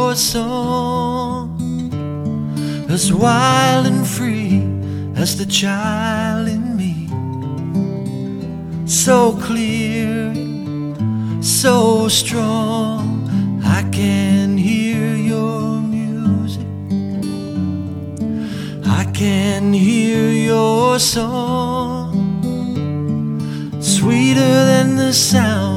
your song, as wild and free as the child in me, so clear, so strong, I can hear your music, I can hear your song, sweeter than the sound